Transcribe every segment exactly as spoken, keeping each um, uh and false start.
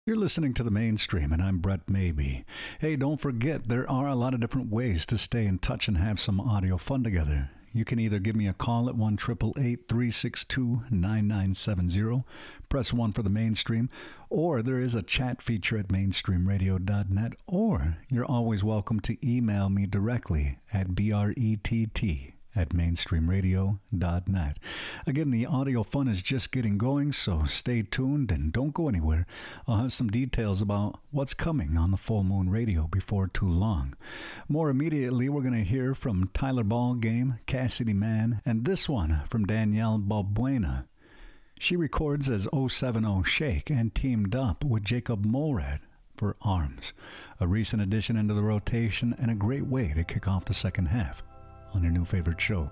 You're listening to The Mainstream, and I'm Brett Maybe. Hey, don't forget, there are a lot of different ways to stay in touch and have some audio fun together. You can either give me a call at one eight eight eight, three six two, nine nine seven zero, press one for The Mainstream, or there is a chat feature at mainstream radio dot net, or you're always welcome to email me directly at brett at mainstream radio dot net. Again, the audio fun is just getting going, so stay tuned and don't go anywhere. I'll have some details about what's coming on the Full Moon Radio before too long. More immediately, we're going to hear from Tyler Ballgame, Cassidy Mann, and this one from Danielle Balbuena. She records as oh seven oh Shake and teamed up with Jacob Molrad for Arms, a recent addition into the rotation and a great way to kick off the second half on your new favorite show.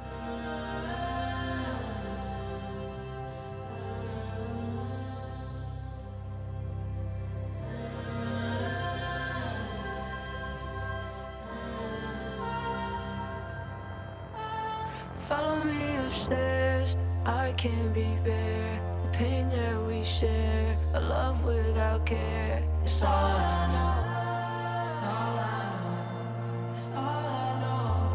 Follow me upstairs, I can't be bare. The pain that we share, a love without care. It's all I know, it's all I know, it's all I know.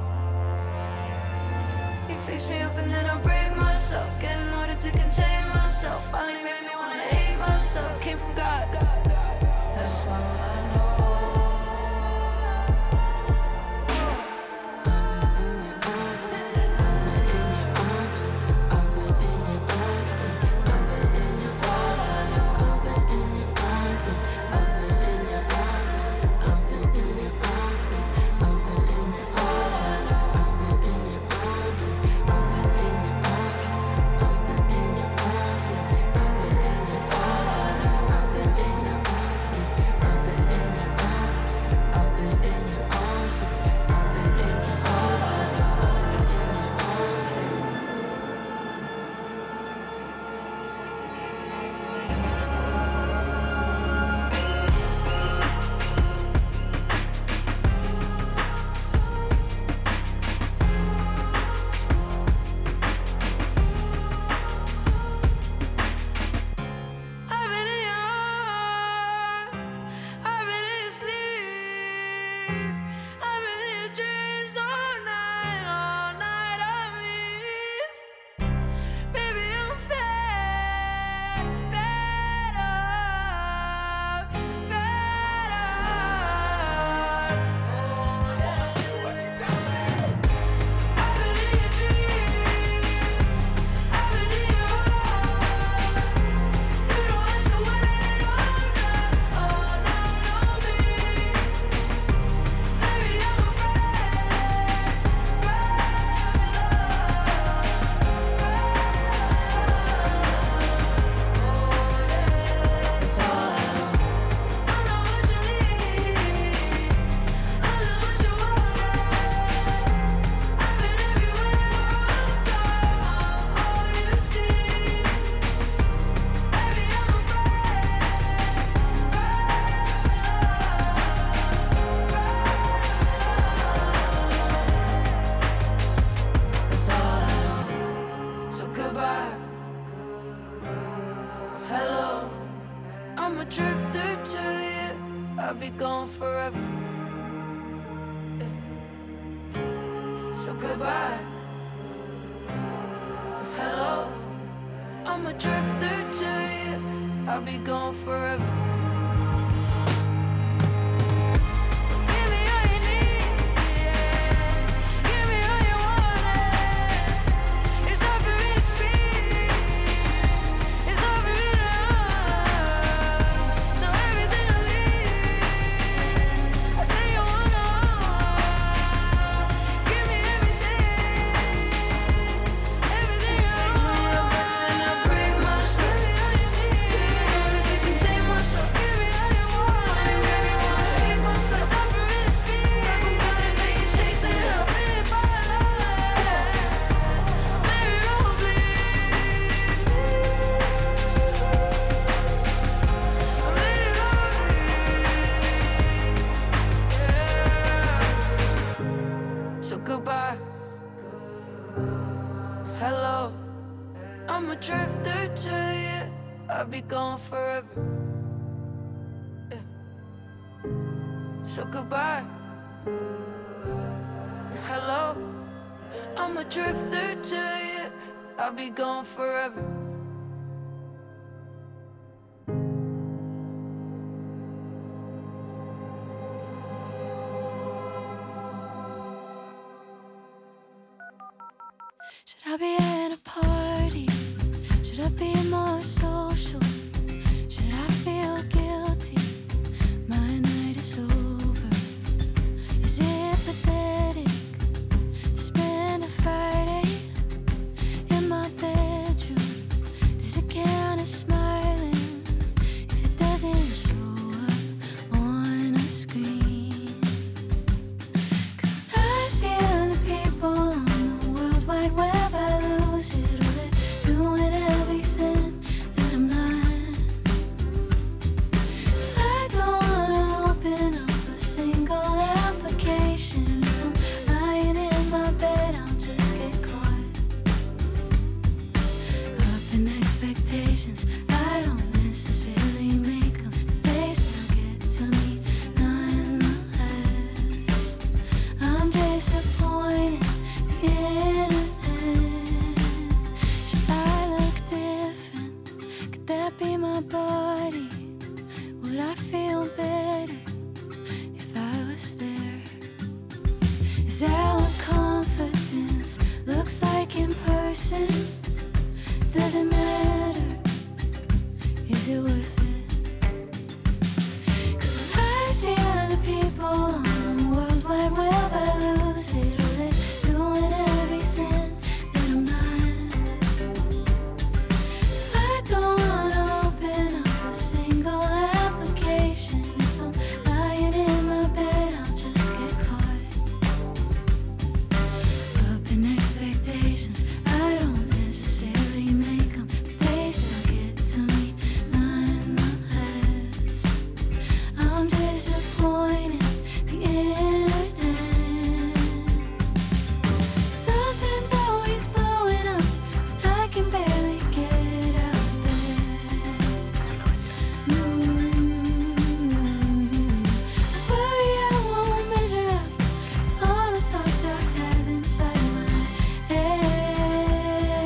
You fix me up and then I break myself, get in order to contain myself. Finally made me wanna hate myself, came from God, God, God. That's all I know. I'm a drifter to you, I'll be gone forever. So goodbye. Hello, I'm a drifter to you. I'll be gone forever. Should I be at a party? Should I be more social? Should I feel guilty? My night is over. Is it pathetic to spend a Friday in my bedroom? Does it count as smiling if it doesn't show up on a screen? 'Cause I see other people on the World Wide Web, I lose it, or they're doing everything that I'm not. I don't wanna open up a single application. If I'm lying in my bed, I'll just get caught up in expectations. I don't necessarily make them, they still get to me nonetheless. I'm disappointed, the internet. Should I look different? Could that be my body? Would I feel better if I was there? Is that what confidence looks like in person? Does it matter? Is it worth it? 'Cause when I see other people on the World Wide Web, I lose it, or they're doing everything that I'm not. So I don't wanna open up a single application. If I'm lying in my bed, I'll just get caught up in expectations. I don't necessarily make them, but they still get to me nonetheless. I'm disappointed, the internet. Something's always blowing up, and I can barely get out of bed. Mm. I worry I won't measure up to all the thoughts I have inside my head.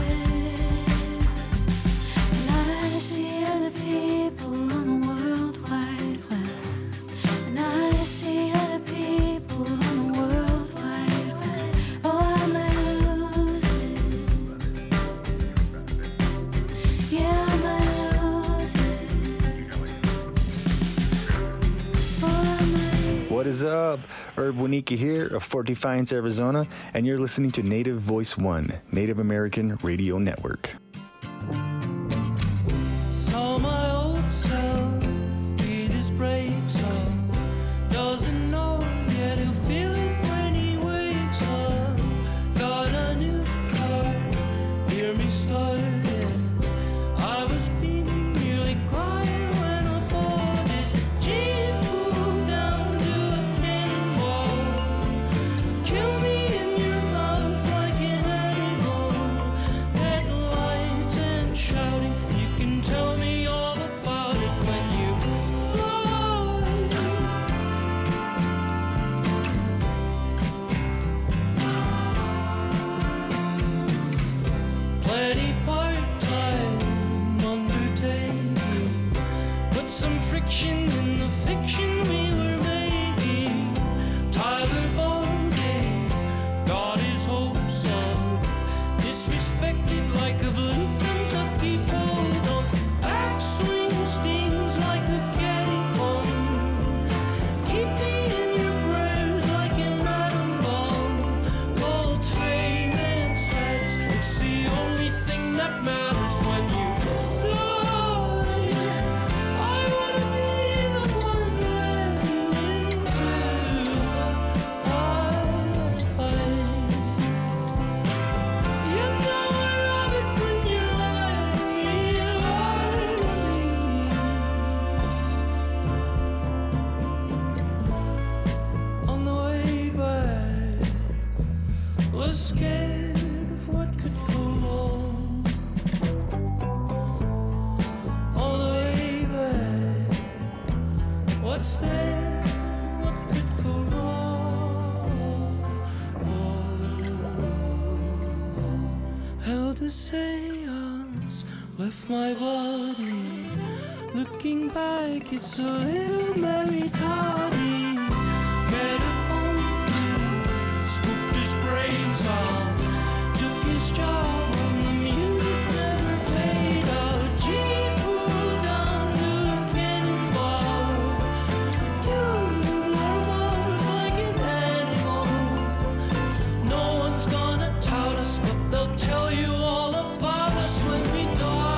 And I see other people on the World Wide Web. And I see other people on the World Wide Web. Oh, I might lose it. Yeah, I might lose it. Oh, I might. What is up? Herb Winicki here of Fort Defiance, Arizona, and you're listening to Native Voice One, Native American Radio Network. Saw my old self beat his brakes up. Doesn't know yet he'll feel it when he wakes up. Got a new car, hear me started. I was beating, nearly crying when I bought it. Jeep pulled down to a cannonball. Kill me in your mouth like an animal. Headlights and shouting, you can tell me all about it when you fly. Plenty part-time undertaking. Put some friction in the fiction we were making. Tyler Bundy got his hopes up. Disrespected like a blue Kentucky bulldog. Backswing stings like a catty one. Keep me in your prayers like an atom bomb. Gold, fame, and status, it's the only thing that matters when you fly. I wanna be the one that you into. I, I, you know I love it when you lie to me, lie to me. On the way back, was scared of what could go wrong. On the way back, what's there seance left my body. Looking back, it's a little Mary Toddy. Met a pumpkin, scooped his brains out, took his job when the music never played out. G pulled down the cannonball. You are more like an animal. No one's gonna tout us, but they'll tell you all about us when we die.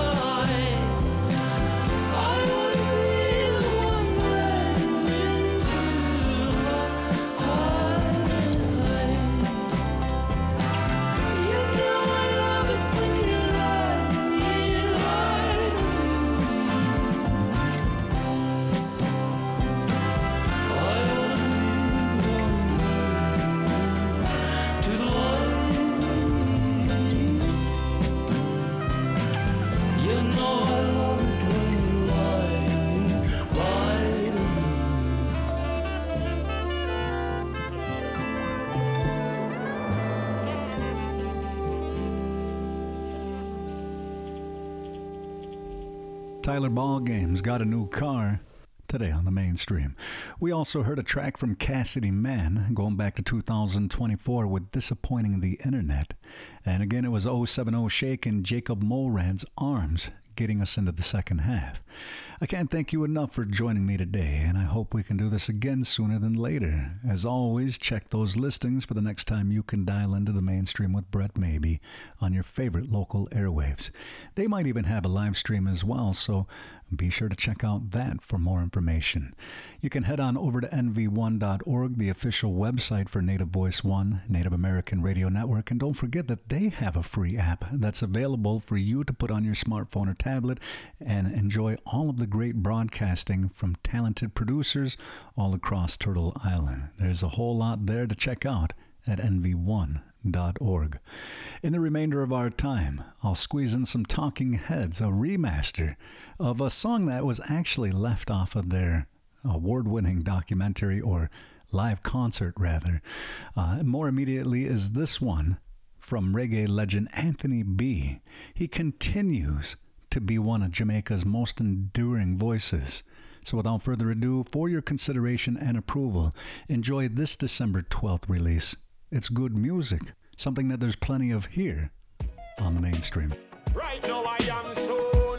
Tyler Ballgame's got a new car today on the mainstream. We also heard a track from Cassidy Mann going back to two thousand twenty-four with Disappointing the Internet. And again, it was oh seven oh Shake and Jacob Mulrand's Arms getting us into the second half. I can't thank you enough for joining me today, and I hope we can do this again sooner than later. As always, check those listings for the next time you can dial into the mainstream with Brett Maybe on your favorite local airwaves. They might even have a live stream as well, so be sure to check out that for more information. You can head on over to N V one dot org, the official website for Native Voice One, Native American Radio Network, and don't forget that they have a free app that's available for you to put on your smartphone or tablet and enjoy all of the great broadcasting from talented producers all across Turtle Island. There's a whole lot there to check out at N V one dot org. In the remainder of our time, I'll squeeze in some Talking Heads, a remaster of a song that was actually left off of their award-winning documentary, or live concert rather. Uh, more immediately is this one from reggae legend Anthony B. He continues to be one of Jamaica's most enduring voices. So without further ado, for your consideration and approval, enjoy this December twelfth release. It's good music, something that there's plenty of here on the mainstream. Right now I am so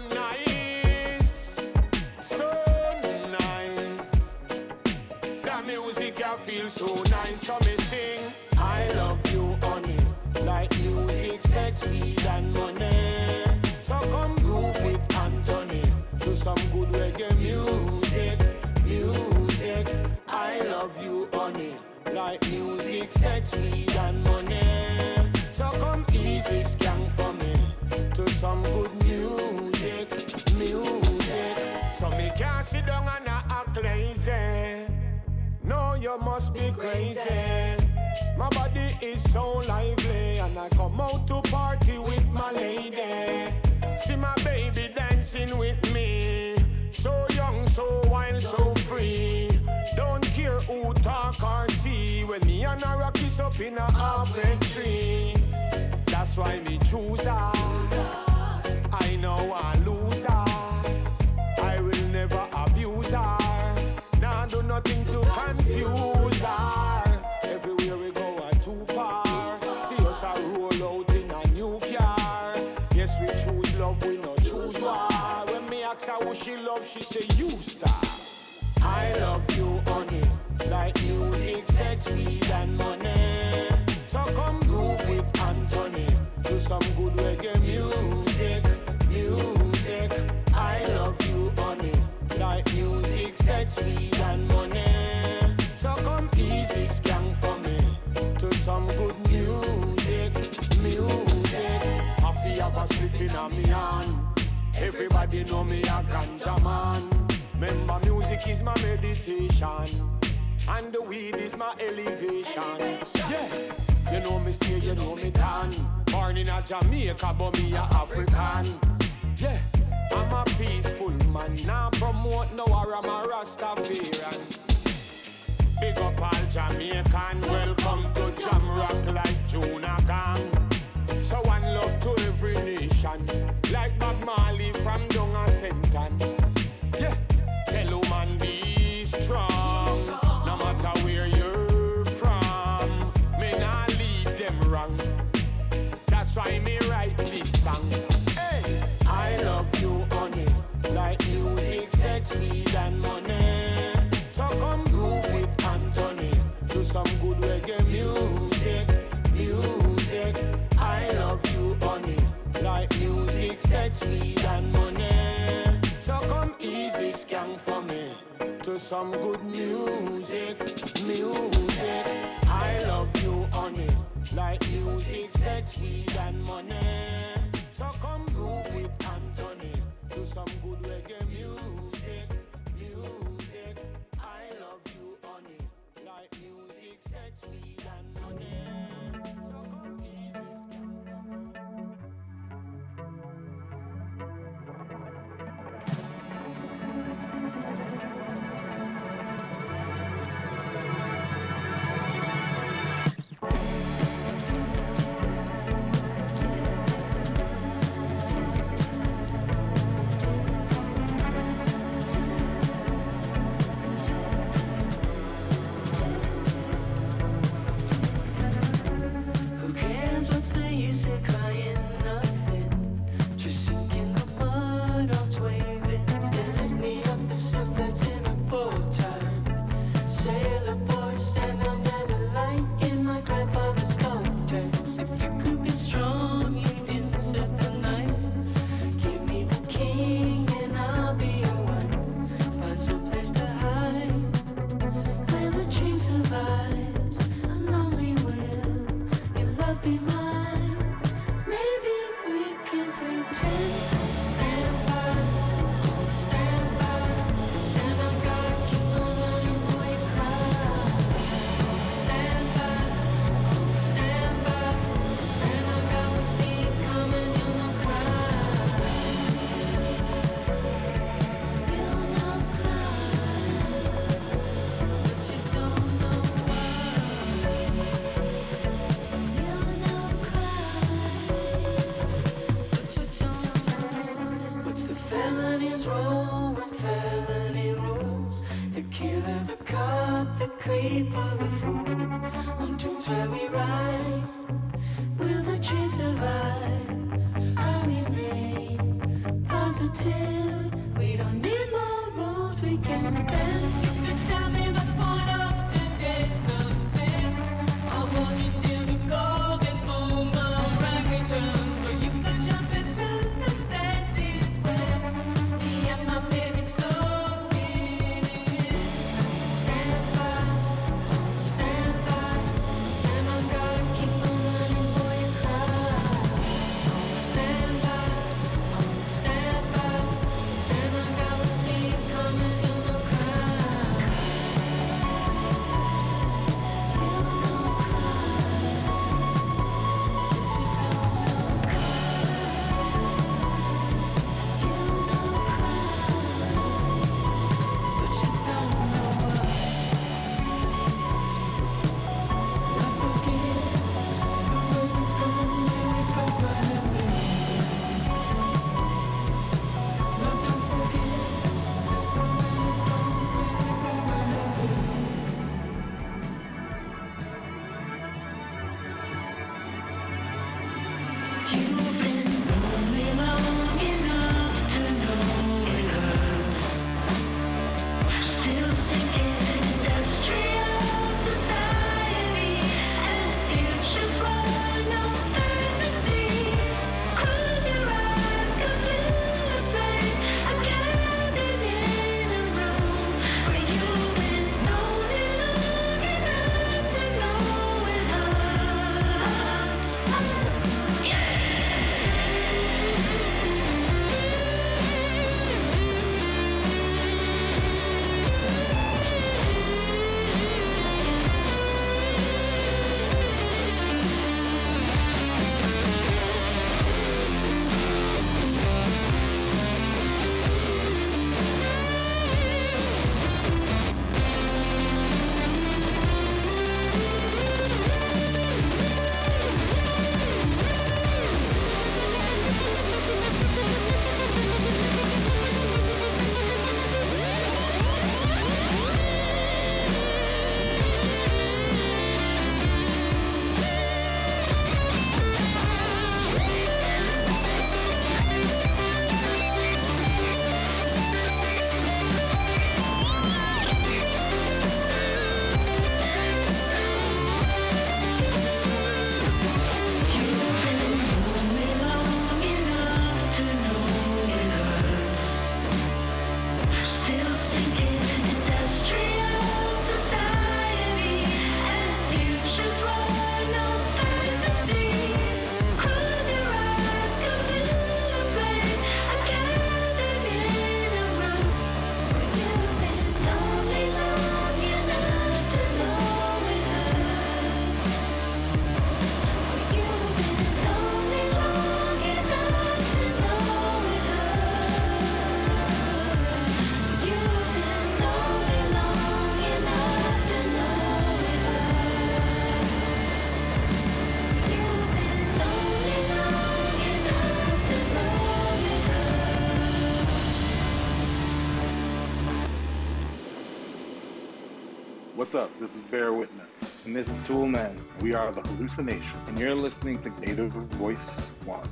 nice, so nice. The music I feel so nice, so me sing. I love you, honey, like music, sex, weed and money. So come groove with Anthony to some good reggae music, music. I love you, honey, like music, sex, weed and money. So come easy scan for me to some good music, music. So me can't sit down and act lazy. No, you must be crazy. My body is so lively, and I come out to party with my lady. See my baby dancing with me. So young, so wild, so free. Don't care who talk or see. When me and her kiss up in a halfway tree. That's why me choose her. I know I lose her. I will never abuse her. Nah, do nothing to confuse her. Everywhere we go a two-par. See us a roll out in a new car. Yes, we choose love, we no choose war. When me ask her who she love, she say you star. I love you, honey, like music, sex, weed and money. So come groove with Anthony to some good reggae music, music. I love you, honey, like music, sex, weed and money. So come easy scan for me to some good music, music. Happy have a spliff in a me hand. Everybody know me a ganja man. Remember music is my meditation, and the weed is my elevation. Yeah, you know me stay, you know me tan. Born in a Jamaica, but me a African. Yeah, I'm a peaceful man. Now promote no war, I'm a Rastafarian. Big up all Jamaican, welcome to Jam Rock like Juna Gang. So one love to every nation. Bob Marley from down a Senton. Yeah, tell woman be strong. No matter where you're from, me nah lead them wrong. That's why me write this song. Hey, I love you, honey, like music, sex, weed, and money. So come groove with Anthony to some good reggae music, music. I love you, honey, like music, sex, weed, and money. So come easy, scan for me to some good music, music. I love you, honey, like music, sex, weed, and money. So come groove with Anthony to some good reggae music, music. I love you, honey, like music, sex, weed, and money. So come easy, scan for me. What's up? This is Bear Witness. And this is Toolman. We are The Hallucination. And you're listening to Native Voice One.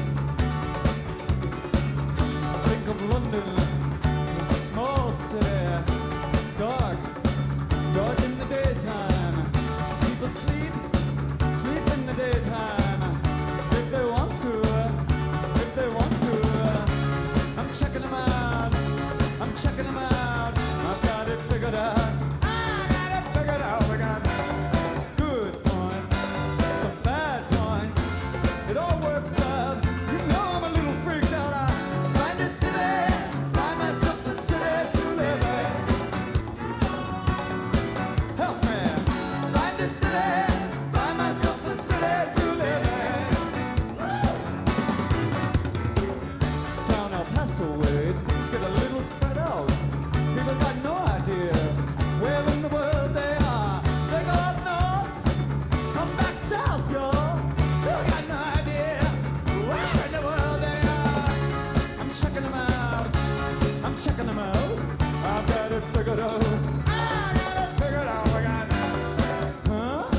I think of London, a small city, dark, dark in the daytime. People sleep, sleep in the daytime. If they want to, if they want to. I'm checking them out, I'm checking them out. I've got it figured out. I got it figured out. We got good points, some bad points. It all works out. You know I'm a little freaked out. I find a city, find myself a city to live in. Help me. Find a city, find myself a city to live in. Down El Paso way, things get a little spread out. People got no idea where in the world they are. They go up north, come back south, y'all. They got no idea where in the world they are. I'm checking them out, I'm checking them out. I've got it figured out. I got it figured out. I got huh?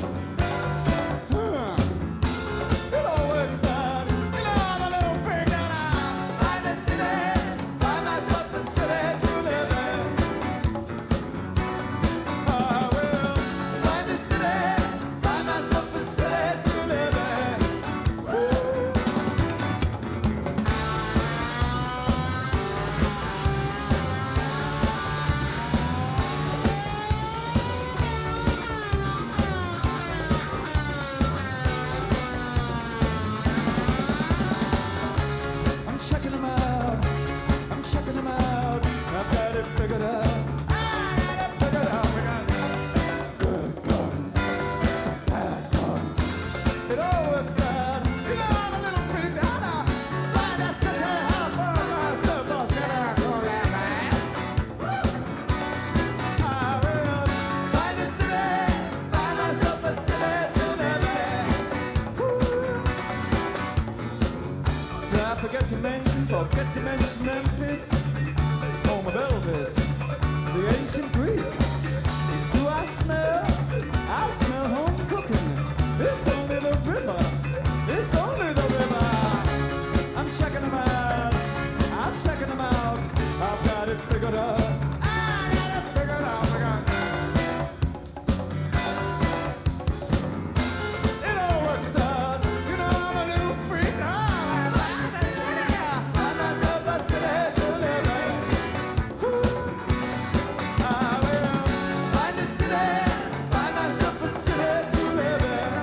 Huh? It all works out. You know I'm a little freaked out. I find a city, find myself a city to live in. I will find a city, find myself a city to live in. Woo. I'm checking them out, I'm checking them out. I've got it figured out. I got it figured out. We got good points, some bad points. It all works out. You know I'm a little freaked out. I find a city, I find myself a city to live in. I will find a city, find myself a city to live in. Woo. Did I forget to mention, forget to mention Memphis, home of Elvis, the ancient Greek? Do I smell? I smell home cooking. It's only the river, it's only the river. I'm checking them out, I'm checking them out. I've got it figured out. I got it figured out. I got it all works out. You know I'm a little freak. I find a city, find myself a city to live in. Woo. I will find a city, find myself a city to live in.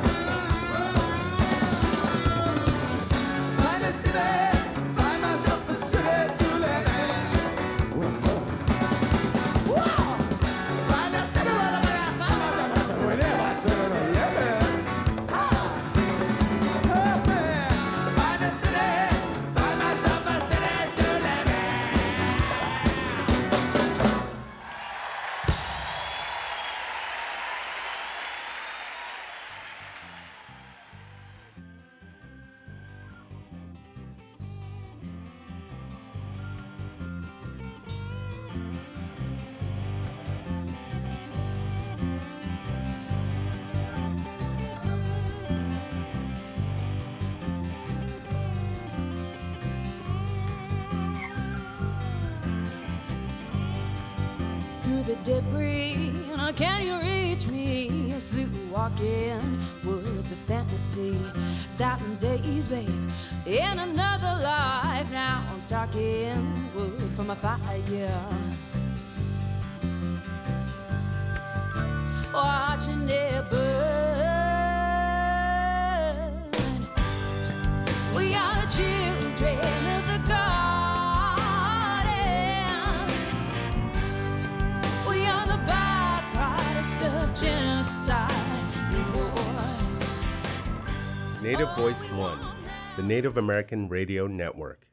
Find a city, find myself a city to live in. Woof. Whoa. Find a city, find myself a city to live in. Ah. Help me. Find a city, find myself a city to live in. Through the debris, now can you reach me? Sleepwalking woods of fantasy, doubting days, babe. In another life, now I'm stalking wood from a fire, watching it burn. We are the children of the garden. We are the byproducts of genocide. Native Voice One, the Native American Radio Network.